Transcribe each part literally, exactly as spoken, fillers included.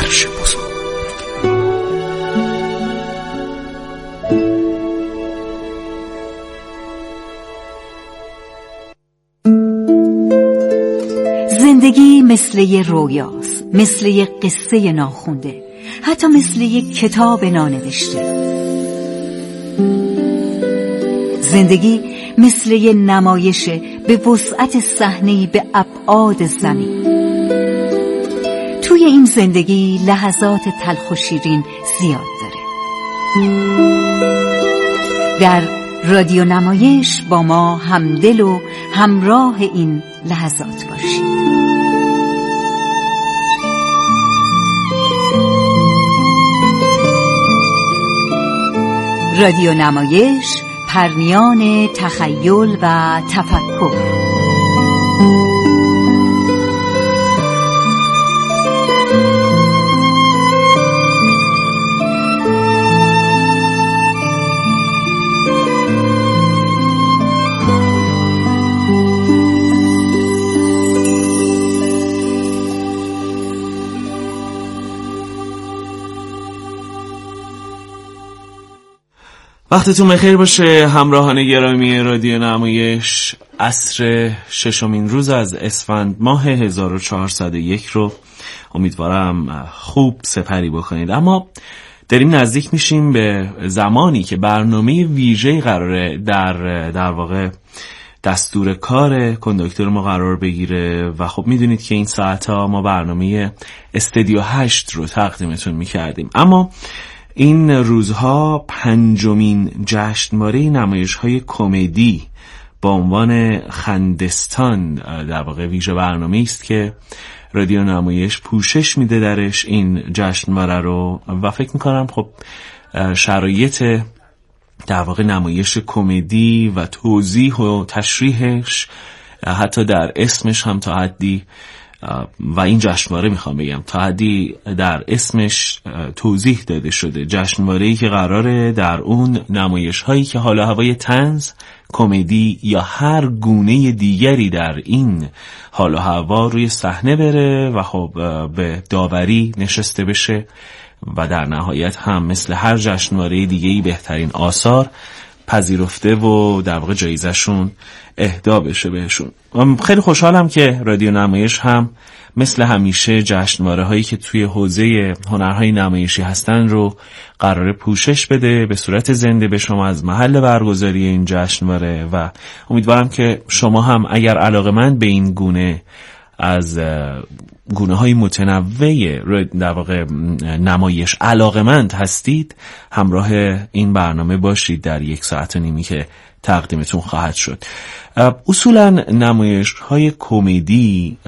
عرش بزرگ. زندگی مثل یه رویاست، مثل یه قصه ناخونده، حتی مثل یه کتاب نانوشته. زندگی مثل یه نمایشه به وسعت صحنه‌ای به ابعاد زمین. توی این زندگی لحظات تلخ و شیرین زیاد داره. در رادیو نمایش با ما همدل و همراه این لحظات باشید. رادیو نمایش، پرنیان تخیل و تفکر. وقتتون بخیر باشه همراهان گرامی رادیو نمایش. عصر ششمین روز از اسفند ماه هزار و چهارصد و یک رو امیدوارم خوب سپری بکنید. اما داریم نزدیک میشیم به زمانی که برنامه ویژه‌ای قراره در در واقع دستور کار کنداکتور ما قرار بگیره و خب میدونید که این ساعتها ما برنامه استودیو هشت رو تقدیمتون میکردیم. اما این روزها پنجمین جشنواره نمایش‌های کمدی با عنوان خندستان در واقع ویژه برنامه‌ای است که رادیو نمایش پوشش میده درش این جشنواره رو و فکر میکنم خب شرایط در واقع نمایش کمدی و توضیح و تشریحش حتی در اسمش هم تا حدی و این جشنواره میخوام بگم تا حدی در اسمش توضیح داده شده. جشنواره‌ای که قراره در اون نمایش هایی که حالا هوای طنز، کمدی یا هر گونه دیگری در این حال و هوا روی صحنه بره و خب به داوری نشسته بشه و در نهایت هم مثل هر جشنواره دیگه‌ای بهترین آثار پذیرفته و در واقع جایزه‌شون اهدا بشه بهشون. خیلی خوشحالم که رادیو نمایش هم مثل همیشه جشنواره هایی که توی حوزه هنرهای نمایشی هستن رو قراره پوشش بده به صورت زنده به شما از محل برگزاری این جشنواره و امیدوارم که شما هم اگر علاقه‌مند به این گونه از گونه های متنوع در واقع نمایش علاقه‌مند هستید همراه این برنامه باشید در یک ساعت و نیمی که تقدیمتون خواهد شد. اصولا نمایش های کمدی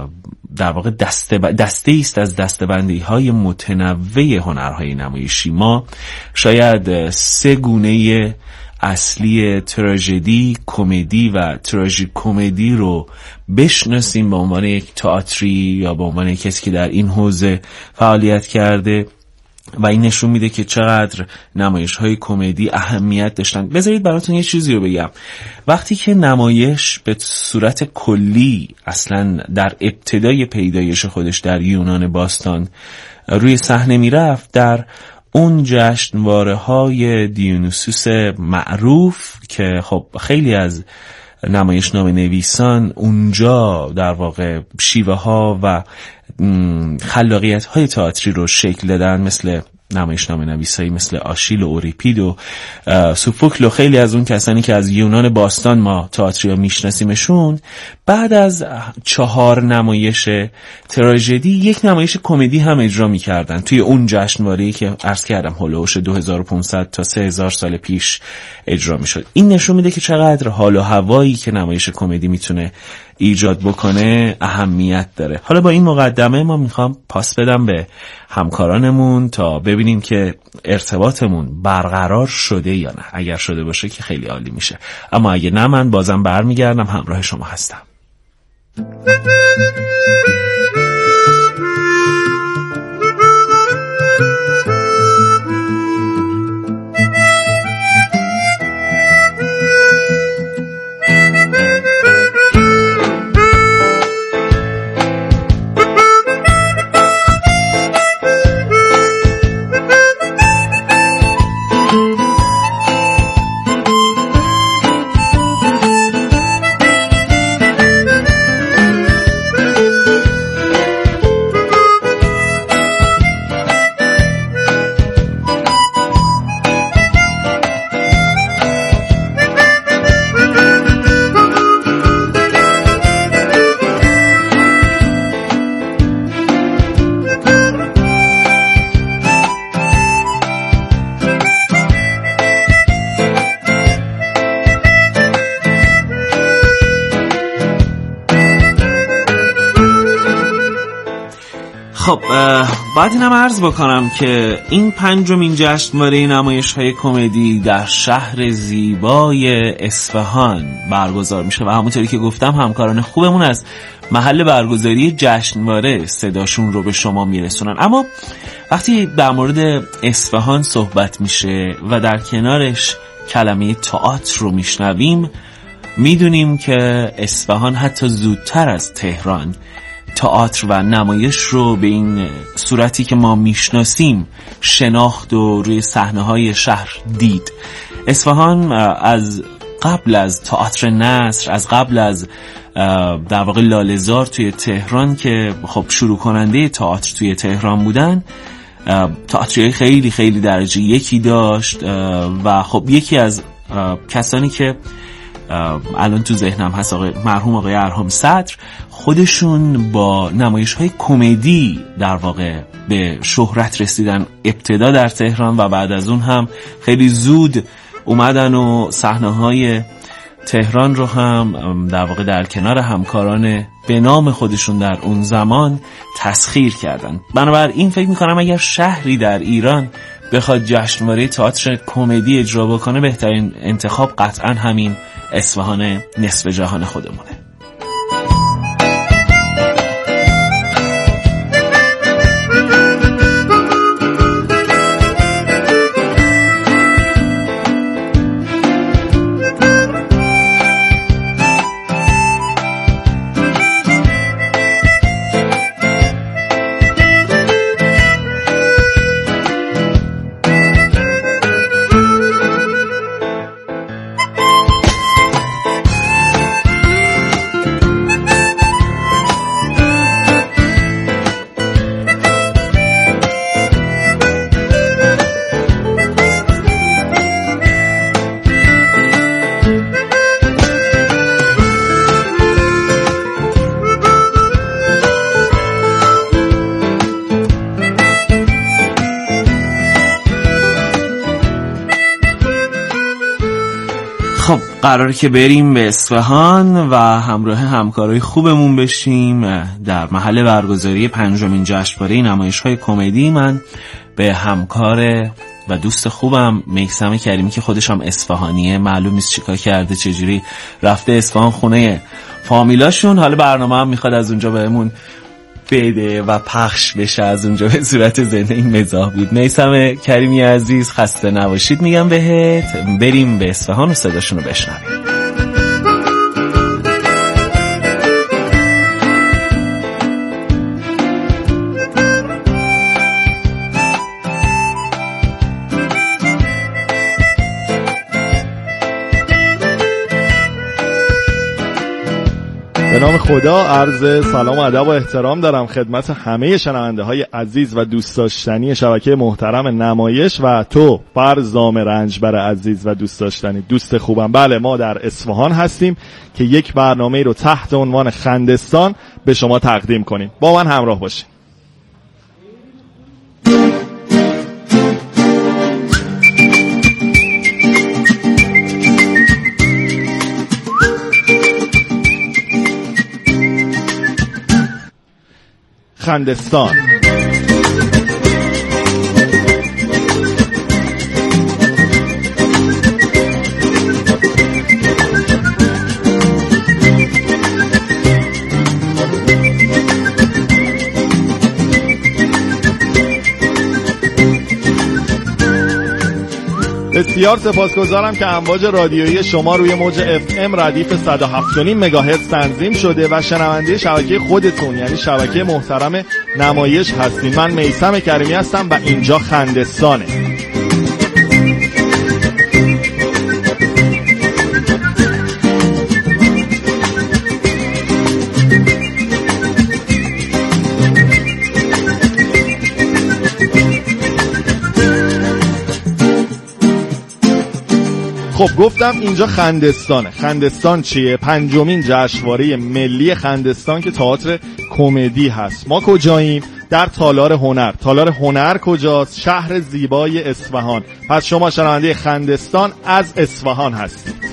در واقع دسته دسته است از دسته‌بندی های متنوع هنرهای نمایشی. ما شاید سه گونه اصلی تراژدی، کمدی و تراژیک کمدی رو بشناسیم به عنوان یک تئاتری یا به عنوان کسی که در این حوزه فعالیت کرده و این نشون میده که چقدر نمایش‌های کمدی اهمیت داشتن. بذارید براتون یه چیزی رو بگم. وقتی که نمایش به صورت کلی اصلا در ابتدای پیدایش خودش در یونان باستان روی صحنه میرفت، در اون جشنواره های دیونوسوس معروف که خب خیلی از نمایشنامه نویسان اونجا در واقع شیوه ها و خلاقیت های تئاتری رو شکل دادن، مثل نمایشنامه نویسایی مثل آشیل و اوریپید و سوفوکل و خیلی از اون کسانی که از یونان باستان ما تئاتری ها میشناسیمشون. بعد از چهار نمایش تراژدی یک نمایش کمدی هم اجرا میکردن توی اون جشنواره‌ای که عرض کردم هولوش دو هزار و پانصد تا سه هزار سال پیش اجرا میشد. این نشون میده که چقدر حال و هوایی که نمایش کمدی میتونه ایجاد بکنه اهمیت داره. حالا با این مقدمه ما میخوام پاس بدم به همکارانمون تا ببینیم که ارتباطمون برقرار شده یا نه. اگر شده باشه که خیلی عالی میشه، اما اگه نه من بازم برمیگردم همراه شما هستم. خب باید اینم عرض بکنم که این پنجمین جشنواره نمایش‌های کمدی در شهر زیبای اصفهان برگزار میشه و همونطوری که گفتم همکاران خوبمون از محل برگزاری جشنواره صداشون رو به شما میرسونن. اما وقتی در مورد اصفهان صحبت میشه و در کنارش کلمه تئاتر رو میشنویم، میدونیم که اصفهان حتی زودتر از تهران تئاتر و نمایش رو به این صورتی که ما میشناسیم شناخت و روی صحنه‌های شهر دید. اصفهان از قبل از تئاتر نصر، از قبل از در واقع لاله‌زار توی تهران که خب شروع کننده تئاتر توی تهران بودن، تئاتری خیلی خیلی درجه یکی داشت و خب یکی از کسانی که الان تو ذهنم هست آقای مرحوم آقای ارهام صدر، خودشون با نمایش‌های کمدی در واقع به شهرت رسیدن، ابتدا در تهران و بعد از اون هم خیلی زود اومدن و صحنه‌های تهران رو هم در واقع در کنار همکاران به نام خودشون در اون زمان تسخیر کردن. بنابراین فکر می‌کنم اگر شهری در ایران بخواد جشنواره تئاتر کمدی اجرا بکنه، بهترین انتخاب قطعاً همین اصفهان نصف جهان خودمونه. خب قراره که بریم به اصفهان و همراه همکارای خوبمون بشیم در محل برگزاری پنجمین جشنواره نمایش‌های کمدی. من به همکار و دوست خوبم میثم کریمی که خودش هم اصفهانیه، معلوم نیست چیکار کرده، چجوری رفته اصفهان خونه فامیلاشون، حالا برنامه هم میخواد از اونجا بهمون بده و پخش بشه از اونجا به صورت زنده. این مزاح بود. میثم کریمی عزیز خسته نباشید میگم بهت. بریم به اصفهان و صداشون رو بشنویم. به نام خدا عرض سلام و ادب و احترام دارم خدمت همه شنونده های عزیز و دوست داشتنی شبکه محترم نمایش و تو فرزام رنجبر عزیز و دوست داشتنی دوست خوبم. بله، ما در اصفهان هستیم که یک برنامه رو تحت عنوان خندستان به شما تقدیم کنیم. با من همراه باشید. خندستان بسیار سپاسگزارم که امواج رادیویی شما روی موج اف ام ردیف صد و هفت و نیم مگاهرتز تنظیم شده و شنونده شبکه خودتون یعنی شبکه محترم نمایش هستین. من میثم کریمی هستم و اینجا خندستانه. خب گفتم اینجا خندستانه. خندستان چیه؟ پنجمین جشنواره ملی خندستان که تئاتر کمدی هست. ما کجاییم؟ در تالار هنر. تالار هنر کجاست؟ شهر زیبای اصفهان. پس شما شنونده خندستان از اصفهان هستید.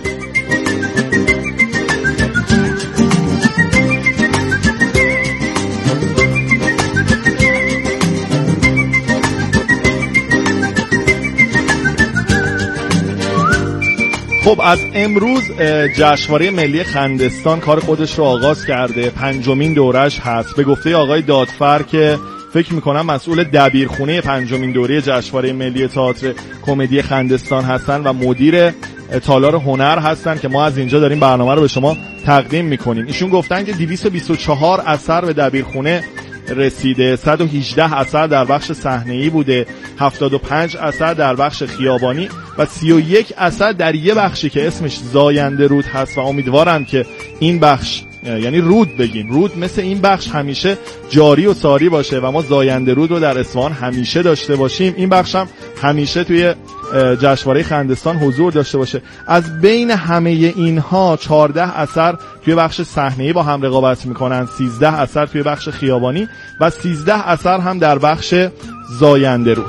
خب از امروز جشنواره ملی خندستان کار خودش رو آغاز کرده. پنجمین دورش هست. به گفته آقای دادفر که فکر میکنم مسئول دبیرخونه پنجمین دوره جشنواره ملی تئاتر کمدی خندستان هستن و مدیر تالار هنر هستن که ما از اینجا داریم برنامه رو به شما تقدیم میکنیم. ایشون گفتن که دویست و بیست و چهار اثر به دبیرخونه رسیده، صد و هجده اثر در بخش صحنه‌ای بوده، هفتاد و پنج اثر در بخش خیابانی و سی و یک اثر در یه بخشی که اسمش زاینده رود هست و امیدوارم که این بخش، یعنی رود بگیم، رود مثل این بخش همیشه جاری و ساری باشه و ما زاینده رود رو در اصفهان همیشه داشته باشیم. این بخش هم همیشه توی جشنواره خندستان حضور داشته باشه. از بین همه اینها چهارده اثر توی بخش صحنه‌ای با هم رقابت میکنن، سیزده اثر توی بخش خیابانی و سیزده اثر هم در بخش زاینده رود.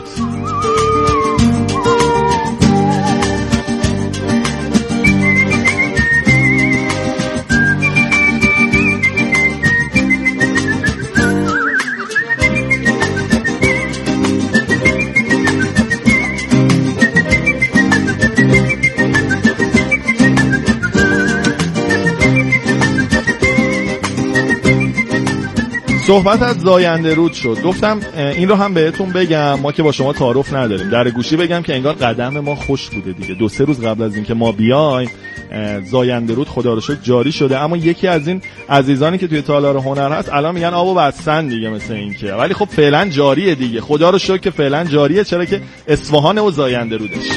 صحبت از زاینده رود شد. گفتم این رو هم بهتون بگم، ما که با شما تعارف نداریم، در گوشی بگم که انگار قدم ما خوش بوده دیگه. دو سه روز قبل از این که ما بیایم زاینده رود خدا رو شکر جاری شده، اما یکی از این عزیزانی که توی تالار هنر هست الان میگن آبو بستن دیگه مثل این که، ولی خب فعلا جاریه دیگه. خدا رو شکر که فعلا جاریه، چرا که اصفهان و زاینده رودش.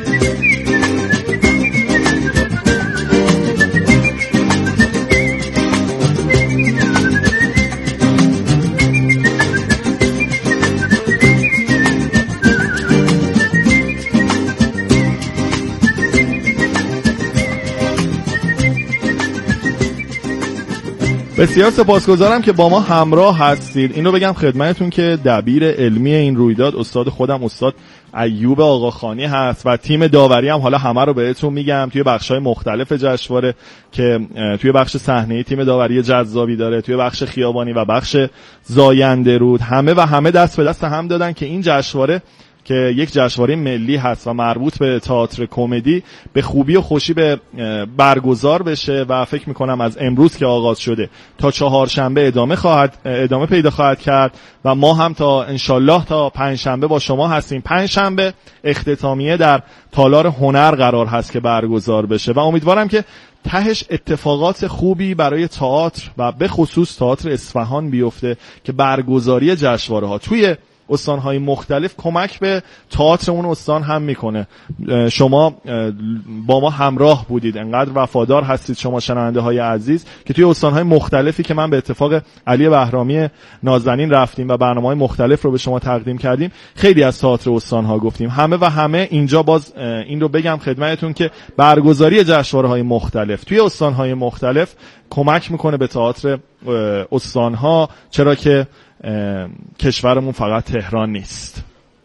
بسیار سپاسگزارم که با ما همراه هستید. اینو بگم خدمتتون که دبیر علمی این رویداد استاد خودم استاد ایوب آقاخانی هست و تیم داوری هم حالا همه رو بهتون میگم توی بخش‌های مختلف جشنواره که توی بخش صحنه‌ای تیم داوری جذابی داره، توی بخش خیابانی و بخش زاینده رود همه و همه دست به دست هم دادن که این جشنواره که یک جشنواره ملی هست و مربوط به تئاتر کمدی به خوبی و خوشی به برگزار بشه و فکر میکنم از امروز که آغاز شده تا چهارشنبه ادامه خواهد ادامه پیدا خواهد کرد و ما هم تا انشالله تا پنجشنبه با شما هستیم. پنجشنبه اختتامیه در تالار هنر قرار هست که برگزار بشه و امیدوارم که تهش اتفاقات خوبی برای تئاتر و به خصوص تئاتر اصفهان بیفته که برگزاری جشنواره ها توی استان‌های مختلف کمک به تئاتر اون استان هم میکنه. شما با ما همراه بودید، انقدر وفادار هستید شما شنونده های عزیز که توی استان‌های مختلفی که من به اتفاق علی بهرامی نازنین رفتیم و برنامه‌های مختلف رو به شما تقدیم کردیم، خیلی از تئاتر استان‌ها گفتیم. همه و همه اینجا باز این رو بگم خدمتتون که برگزاری جشنواره‌های مختلف توی استان‌های مختلف کمک میکنه به تئاتر استان‌ها، چرا که کشورمون فقط تهران نیست.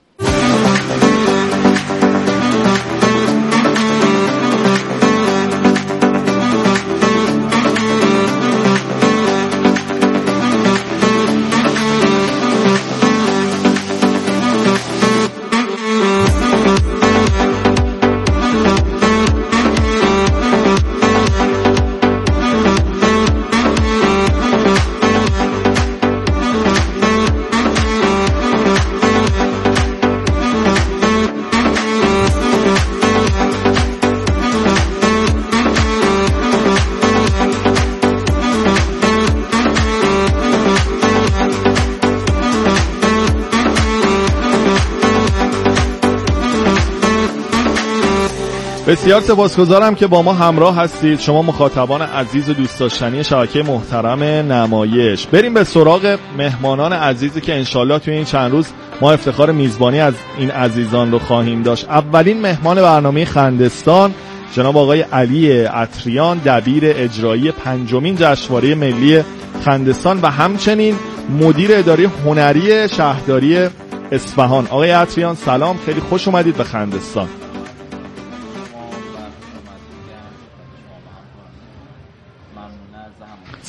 بسیار سپاسگزارم که با ما همراه هستید شما مخاطبان عزیز و دوست داشتنی شبکه محترم نمایش. بریم به سراغ مهمانان عزیزی که انشالله توی این چند روز ما افتخار میزبانی از این عزیزان رو خواهیم داشت. اولین مهمان برنامه خندستان جناب آقای علی عطریان، دبیر اجرایی پنجمین جشنواره ملی خندستان و همچنین مدیر اداره هنری شهرداری اصفهان. آقای عطریان سلام، خیلی خوش اومدید به خندستان.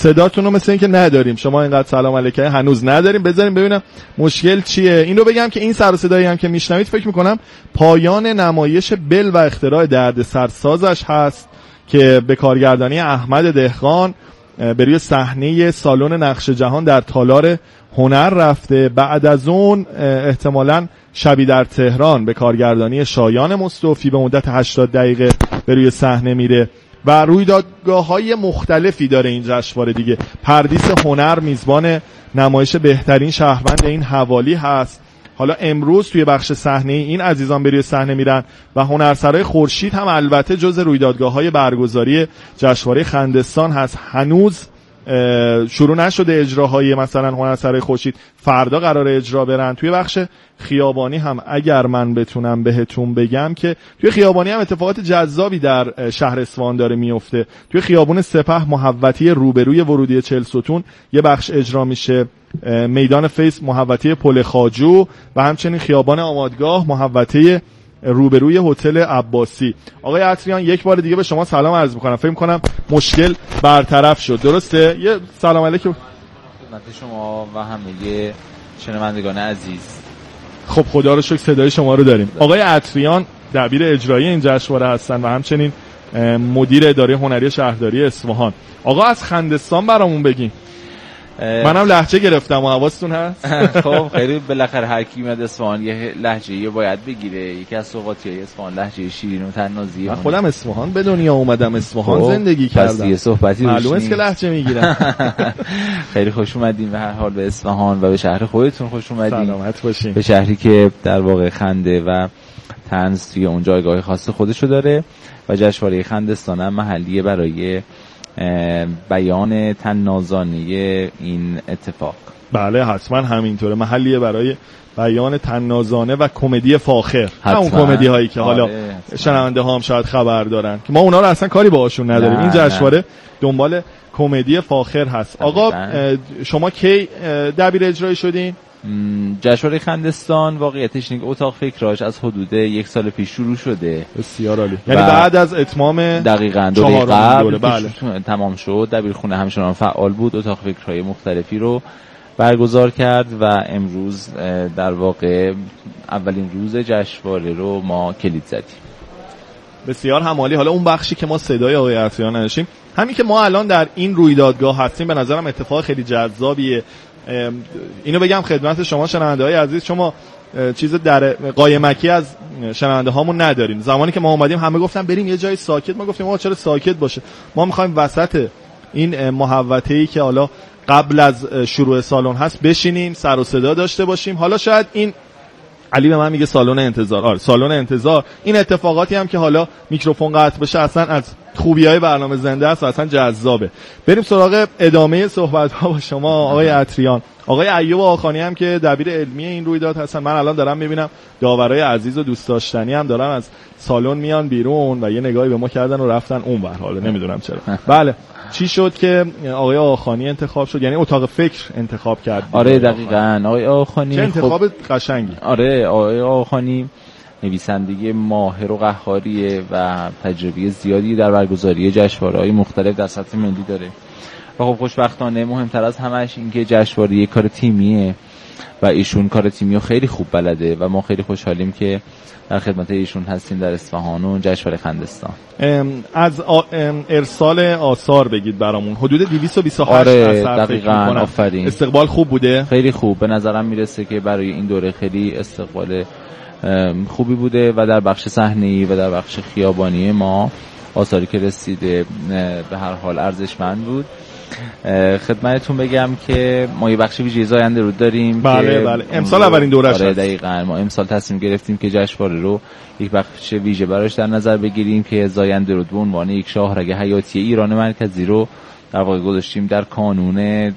صداتون رو مثل این که نداریم، شما اینقدر سلام علیکم هنوز نداریم. بذاریم ببینم مشکل چیه. این رو بگم که این سر و صدایی هم که میشنوید فکر میکنم پایان نمایش بل و اختراع درد سرسازش هست که به کارگردانی احمد دهقان به روی صحنه سالن نقش جهان در تالار هنر رفته. بعد از اون احتمالاً شبی در تهران به کارگردانی شایان مصطفی به مدت هشتاد دقیقه به روی صحنه میره و رویدادگاه‌های مختلفی داره این جشنواره دیگه. پردیس هنر میزبان نمایش بهترین شهروند این حوالی هست. حالا امروز توی بخش صحنه این عزیزان به روی صحنه میرن و هنرسرای خورشید هم البته جز رویدادگاه‌های برگزاری جشنواره خندستان هست. هنوز شروع نشده اجراهای مثلا هنرسرای خورشید، فردا قرار اجرا برن. توی بخش خیابانی هم اگر من بتونم بهتون بگم که توی خیابانی هم اتفاقات جذابی در شهر اصفهان داره میفته. توی خیابون سپه محوطی روبروی ورودی چهل ستون یه بخش اجرا میشه، میدان فیس محوطه پل خواجو و همچنین خیابان آمادگاه محوطه روبروی هتل عباسی. آقای عطریان یک بار دیگه به شما سلام عرض میکنم. فکر میکنم مشکل برطرف شد، درسته؟ یه سلام علیکم خدمت شما و همه شنوندگان عزیز. خب خدا رو شکر صدای شما رو داریم. آقای عطریان دبیر اجرایی این جشنواره هستن و همچنین مدیر اداره هنری شهرداری اصفهان. آقا از خندستان برامون بگین. منم لهجه گرفتم و حواستون هست؟ خب خیلی بالاخره هر کی میاد اصفهان یه لهجه‌ای باید بگیره. یکی از سوغاتیای اصفهان لهجه شیرین و طنازی. من خودم اصفهان به دنیا اومدم، اصفهان زندگی کردم. پس یه صحبتی معلومه است که لهجه میگیرم. خیلی خوش اومدین به هر حال به اصفهان و به شهر خودتون خوش اومدین. سلامت باشین. به شهری که در واقع خنده و طنز توی اون جایگاه خاص خودشو داره و جشنواره خندستان هم محلیه برای بیان طنازانه این اتفاق. بله حتما همینطوره، محلیه برای بیان طنازانه و کمدی فاخر. همون کمدی هایی که حالا شنونده ها هم شاید خبر دارن که ما اونا رو اصلا کاری باهاشون نداریم. این جشنواره دنبال کمدی فاخر هست. آقا شما کی دبیر اجرایی شدین؟ جشنواره خندستان واقعیتش اینه اتاق فکراش از حدود یک سال پیش شروع شده. بسیار عالی. یعنی بعد از اتمام دقیقاً دوره قبل بله. تمام شد. دبیرخونه همچنان فعال بود، اتاق فکرهای مختلفی رو برگزار کرد و امروز در واقع اولین روز جشنواره رو ما کلید زدیم. بسیار همالی. حالا اون بخشی که ما صدای آقای عطریان نداشتیم، همین که ما الان در این رویدادگاه هستیم به نظرم اتفاق خیلی جذابیه. اینو بگم خدمت شما شنونده های عزیز، شما چیز در قایمکی از شنونده هامون نداریم. زمانی که ما اومدیم همه گفتن بریم یه جای ساکت، ما گفتیم آقا چرا ساکت باشه، ما میخوایم وسط این محوطه‌ای که حالا قبل از شروع سالن هست بشینیم، سر و صدا داشته باشیم. حالا شاید این علی به من میگه سالن انتظار، آره سالن انتظار، این اتفاقاتی هم که حالا میکروفون قطع بشه اصلا از خوبی‌های برنامه زنده است و اصلا جذابه. بریم سراغ ادامه صحبت‌ها با شما آقای عطریان. آقای ایوب آخانی هم که دبیر علمی این رویداد هستن. من الان دارم میبینم داورای عزیز و دوست داشتنی هم دارن از سالن میان بیرون و یه نگاهی به ما کردن و رفتن اونور. حالا نمیدونم چرا. بله چی شد که آقای آخانی انتخاب شد؟ یعنی اتاق فکر انتخاب کرد. آره دقیقاً آقای آخانی چه انتخاب خب... قشنگی. آره آقای آخانی نویسنده ماهر و قهاریه و تجربه زیادی در برگزاری جشنواره‌های مختلف در سطح ملی داره و خب خوشبختانه مهمتر از همش این که جشنواره یک کار تیمیه و ایشون کار تیمی رو خیلی خوب بلده و ما خیلی خوشحالیم که در خدمت ایشون هستیم در اصفهان و جشنواره خندستان. از ارسال آثار بگید برامون. حدود دویست و بیست و هشت آره دقیقاً آفرین. استقبال خوب بوده؟ خیلی خوب. به نظرم میرسه که برای این دوره خیلی استقبال خوبی بوده و در بخش صحنه‌ای و در بخش خیابانی ما آثاری که رسیده به هر حال ارزشمند بود. خدمتتون بگم که ما یه بخش ویژه زاینده رود داریم. بله بله امسال اولین دورش آره دقیقاً ما امسال تصمیم گرفتیم که جشنواره رو یک بخش ویژه براش در نظر بگیریم که زاینده رود به عنوان یک شاهرگ حیاتی ایران مرکزی رو در واقع گذاشتیم در کانون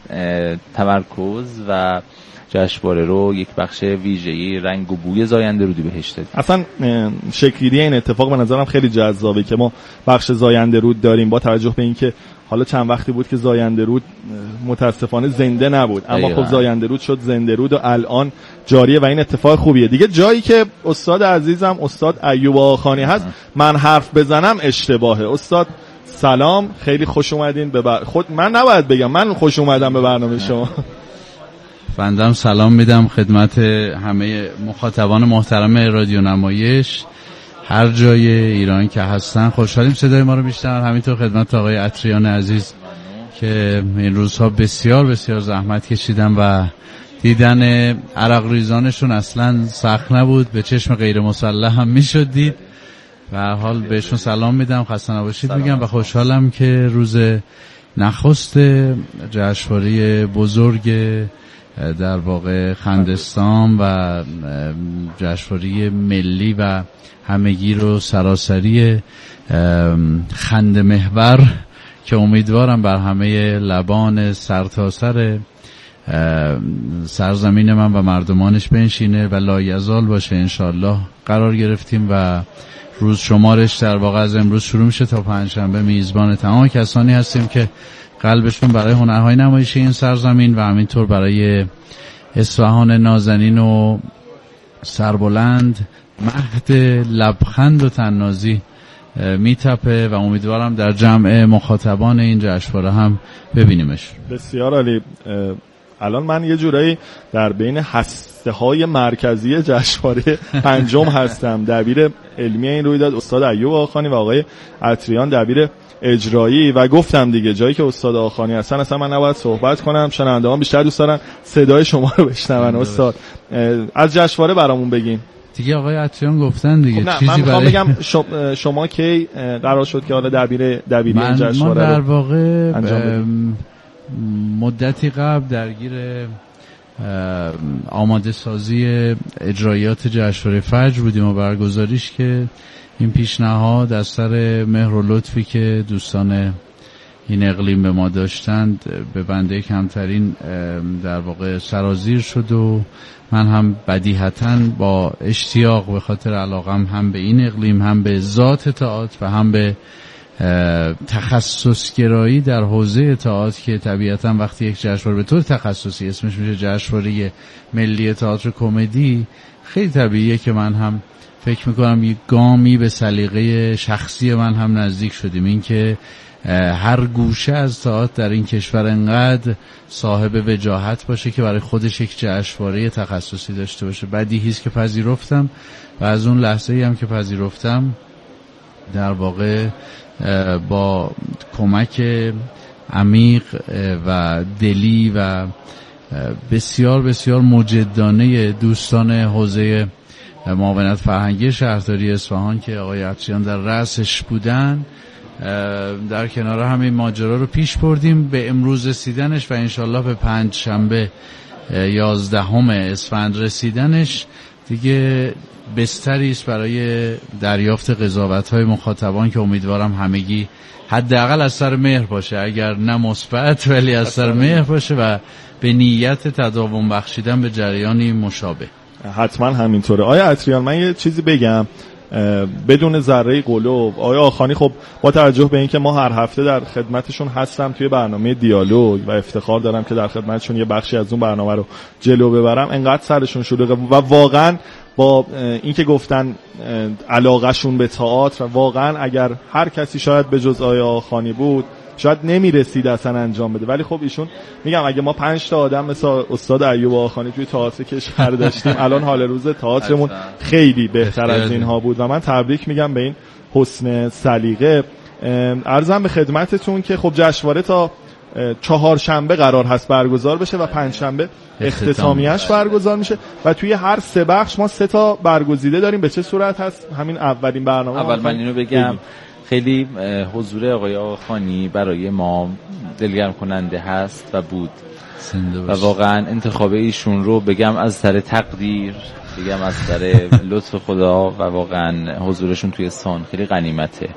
تمرکز و جشنواره رو یک بخش ویژه‌ای رنگ و بوی زاینده رودی بهش دادیم. اصلا شکلی این اتفاق به نظرم خیلی جذابه که ما بخش زاینده رود داریم با توجه به اینکه حالا چند وقتی بود که زاینده رود متاسفانه زنده نبود، اما خب زاینده رود شد زنده رود و الان جاریه و این اتفاق خوبیه. دیگه جایی که استاد عزیزم استاد ایوب آخانی هست من حرف بزنم اشتباهه. استاد سلام، خیلی خوش اومدین به بر... خود من نباید بگم، من خوش اومدم به برنامه شما. بندم سلام میدم خدمت همه مخاطبان محترم رادیو نمایش هر جای ایران که هستن. خوشحالیم صدای ما رو میشنون. همینطور خدمت آقای عطریان عزیز که این روزها بسیار بسیار زحمت کشیدن و دیدن عرق ریزانشون اصلا سخت نبود، به چشم غیر مسلح هم میشد دید. به هر حال بهشون سلام میدم، خسته نباشید میگم و خوشحالم که روز نخست جشنواره بزرگ در واقع خندستان و جشنواره ملی و همگی رو سراسری خنده محور که امیدوارم بر همه لبان سرتاسر سرزمین من و مردمانش بنشینه و لایزال باشه انشالله قرار گرفتیم و روز شمارش در واقع از امروز شروع میشه تا پنجشنبه. میزبان تمام کسانی هستیم که قلبشون برای هنرهای نمایشی این سرزمین و همینطور برای اصفهان نازنین و سربلند مهد لبخند و تنازی میتپه و امیدوارم در جمع مخاطبان این جشنواره هم ببینیمش. بسیار عالی. الان من یه جورایی در بین هسته های مرکزی جشنواره پنجم هستم. دبیر علمی این رویداد استاد ایوب آخانی و آقای عطریان دبیر اجرایی و گفتم دیگه جایی که استاد آخانی هستن اصلا من نباید صحبت کنم، شنوندگان بیشتر دوست دارن صدای شما رو بشنون. استاد از جشنواره برامون بگین دیگه. آقای عطریان گفتن دیگه. خب چیزی من میخوام برای... بگم شما, شما کی قرار شد که حالا دبیر دبیری این جشنواره من در واقع انجام مدتی قبل درگیر آماده سازی اجرایات جشنواره فجر بودیم و برگزاریش که این پیشنهاد از سر مهر و لطفی که دوستان این اقلیم به ما داشتند به بنده کمترین در واقع سرازیر شد و من هم بدیهتاً با اشتیاق به خاطر علاقم هم به این اقلیم هم به ذات تئاتر و هم به تخصصگرایی در حوزه تئاتر که طبیعتاً وقتی یک جشنواره به طور تخصصی اسمش میشه جشنواره ملی تئاتر کمدی خیلی طبیعیه که من هم فکر میکنم یک گامی به سلیقه شخصی من هم نزدیک شدیم. این که هر گوشه از تئاتر در این کشور انقدر صاحب وجاهت باشه که برای خودش یک جشنواره تخصصی داشته باشه بدیهی است که پذیرفتم و از اون لحظه‌ای هم که پذیرفتم در واقع با کمک عمیق و دلی و بسیار بسیار مجدانه دوستان حوزه معاونت فرهنگی شهرداری اصفهان که آقای عطریان در رأسش بودن در کنار همین ماجرا رو پیش بردیم به امروز رسیدنش و انشالله به پنج شنبه یازدهم اسفند رسیدنش. دیگه بستری است برای دریافت قضاوت‌های مخاطبان که امیدوارم همگی حداقل از سر مهر باشه، اگر نه مثبت ولی از سر مهر باشه و به نیت تداوم بخشیدن به جریانی مشابه. حتما همینطوره. آیا عطریان من یه چیزی بگم بدون ذره قلوب؟ آیا آخانی خب با توجه به اینکه ما هر هفته در خدمتشون هستم توی برنامه دیالوگ و افتخار دارم که در خدمتشون یه بخشی از اون برنامه رو جلو ببرم، انقدر سرشون شلوغه و واقعا با اینکه گفتن علاقهشون به تئاتر و واقعا اگر هر کسی شاید به جز آیا آخانی بود شاید نمیرسید اصلا انجام بده، ولی خب ایشون میگم اگه ما پنج تا آدم مثل استاد ایوب آخانی توی تئاتر کشور داشتیم الان حال روز تئاترمون خیلی بهتر از اینها بود و من تبریک میگم به این حسن سلیقه. عرضم به خدمتتون که خب جشنواره تا چهارشنبه قرار هست برگزار بشه و پنجشنبه اختتامیه‌اش برگزار میشه و توی هر سه بخش ما سه تا برگزیده داریم. به چه صورت هست؟ همین اولین برنامه اول من اینو بگم خیلی حضور آقای آخانی برای ما دلگرم کننده هست و بود و واقعا انتخاب ایشون رو بگم از سر تقدیر، بگم از سر لطف خدا و واقعا حضورشون توی سان خیلی غنیمته.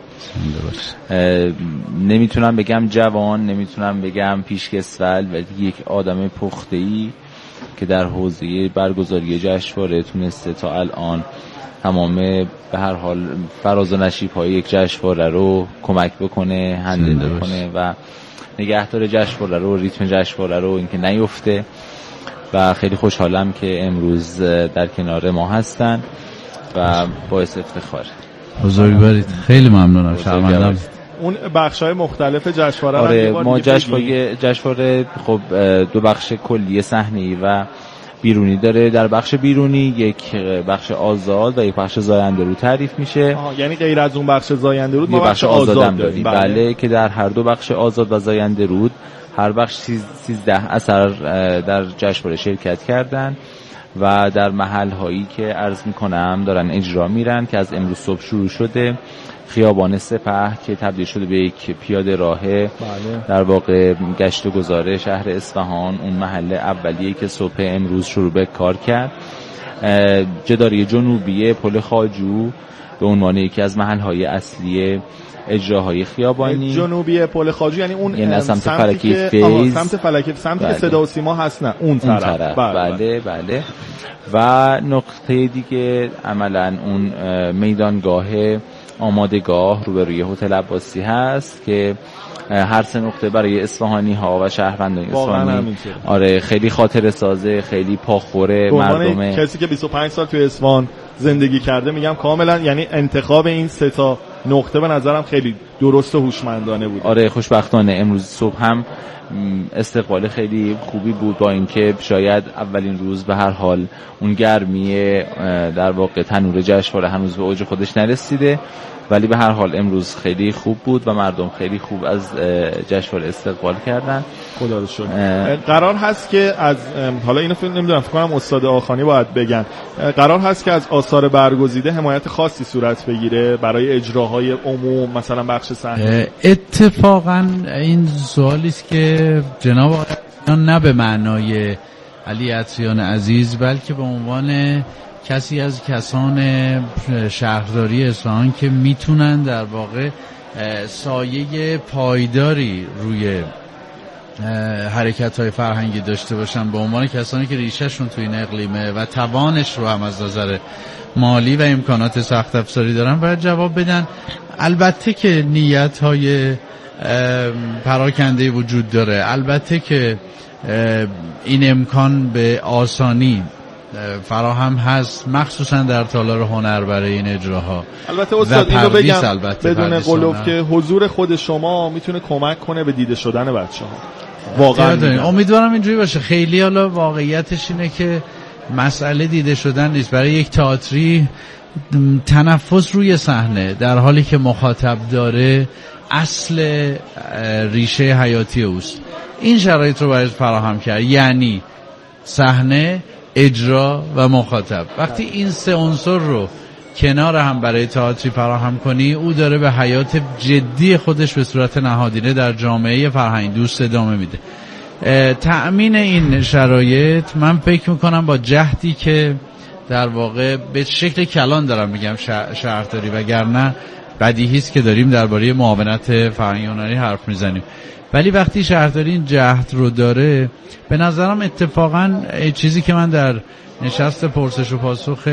نمیتونم بگم جوان، نمیتونم بگم پیشکسول، ولی یک آدم پخته‌ای که در حوزه برگزاری جشنواره تونسته تا الان تمام به هر حال فراز و نشیب‌های یک جشنواره رو کمک بکنه، هندل بکنه و نگهدار جشنواره رو، ریتم جشنواره رو اینکه نیفته و خیلی خوشحالم که امروز در کنار ما هستن و باعث افتخار. بزرگوارید، خیلی ممنونم. شرمندم اون بخش‌های مختلف جشنواره آره ما جشنواره جشنواره خب دو بخش کلی صحنه‌ای و بیرونی داره. در بخش بیرونی یک بخش آزاد و یک بخش زاینده رود تعریف میشه. آها، یعنی غیر از اون بخش زاینده رود ما بخش, بخش آزاد هم داریم. بله. بله که در هر دو بخش آزاد و زاینده رود هر بخش سیزده اثر در جشنواره شرکت کردن و در محل هایی که عرض میکنم دارن اجرا میرن که از امروز صبح شروع شده. خیابان سپه که تبدیل شده به یک پیاده راه، بله. در واقع گشت و گذار شهر اصفهان، اون محله اولیه که صبح امروز شروع به کار کرد. جداری جنوبی پل خواجو به عنوان یکی از محل‌های اصلی اجراهای خیابانی. جنوبی پل خواجو یعنی اون یعنی سمت فلکی فیض، سمت فلکی سمتی بله. که صدا و سیما هست، نه اون طرف, اون طرف. بله. بله بله و نقطه دیگه عملاً اون میدانگاه آمادگاه روبروی هتل عباسی هست که هر سه نقطه برای اصفهانی ها و شهروندان اصفهانی آره خیلی خاطره سازه، خیلی پاخوره مردمه. کسی که بیست و پنج سال توی اصفهان زندگی کرده میگم کاملا، یعنی انتخاب این سه تا نقطه به نظرم خیلی درست و هوشمندانه بود. آره خوشبختانه امروز صبح هم استقبال خیلی خوبی بود، با اینکه شاید اولین روز به هر حال اون گرمی در واقع تنور جشنواره هنوز به اوج خودش نرسیده، ولی به هر حال امروز خیلی خوب بود و مردم خیلی خوب از جشنواره استقبال کردن. خدا رو شکر. قرار هست که از حالا اینو فکر نمیدونم فکر کنم استاد آخانی باید بگن، قرار هست که از آثار برگزیده حمایت خاصی صورت بگیره برای اجراهای عموم، مثلا بخش صحنه؟ اتفاقا این سوالی است که جناب آقایان نه به معنای علی عطیان عزیز بلکه به عنوان کسی از کسان شهرداری اصفهان که میتونن در واقع سایه پایداری روی حرکت‌های فرهنگی داشته باشن، به عنوان کسانی که ریشه‌شون توی این اقلیمه و توانش رو هم از نظر مالی و امکانات سخت افزاری دارن باید جواب بدن. البته که نیت‌های پراکنده وجود داره، البته که این امکان به آسانی فراهم هست، مخصوصا در تالار هنر برای این اجراها. البته استاد اینو بگم بدون قلوف که حضور خود شما میتونه کمک کنه به دیده شدن بچه‌ها. واقعا امیدوارم اینجوری باشه. خیلی حالا واقعیتش اینه که مسئله دیده شدن نیست. برای یک تئاتری تنفس روی صحنه در حالی که مخاطب داره اصل ریشه حیاتی اوست. این شرایط رو باید فراهم کرد، یعنی صحنه، اجرا و مخاطب. وقتی این سه عنصر رو کنار هم برای تئاتری فراهم کنی، او داره به حیات جدی خودش به صورت نهادینه در جامعه فرهنگ دوست ادامه میده. تأمین این شرایط من فکر میکنم با جهدی که در واقع به شکل کلان دارم میگم شهرداری، وگرنه بدیهی است که داریم درباره معاونت فرهنگی هنری حرف میزنیم، ولی وقتی شهرداری این جهد رو داره، به نظرم اتفاقا چیزی که من در نشست پرسش و پاسخ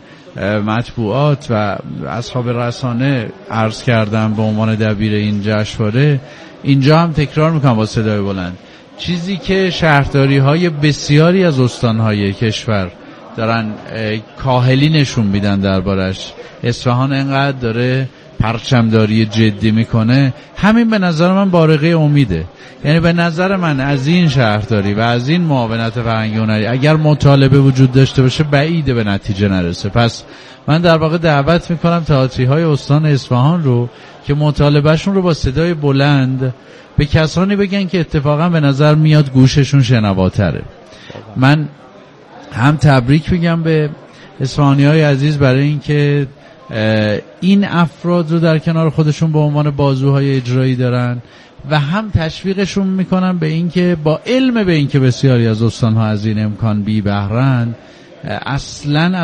مطبوعات و اصحاب رسانه عرض کردم به عنوان دبیر این جشنواره، اینجا هم تکرار میکنم با صدای بلند، چیزی که شهرداری های بسیاری از استانهای کشور دارن کاهلی نشون میدن دربارش، اصفهان انقدر داره پرچمداری جدی میکنه، همین به نظر من بارقه امیده. یعنی به نظر من از این شهرداری و از این معاونت فرهنگی هنری اگر مطالبه وجود داشته باشه بعیده به نتیجه نرسه. پس من در واقع دعوت میکنم تئاتری های استان اصفهان رو که مطالبهشون رو با صدای بلند به کسانی بگن که اتفاقا به نظر میاد گوششون شنواتره. من هم تبریک میگم به اصفهانی های عزیز برای اینکه این افراد رو در کنار خودشون به عنوان بازوهای اجرایی دارن و هم تشویقشون میکنن به اینکه با علم به اینکه بسیاری از استانها از این امکان بی بهره‌اند، اصلاً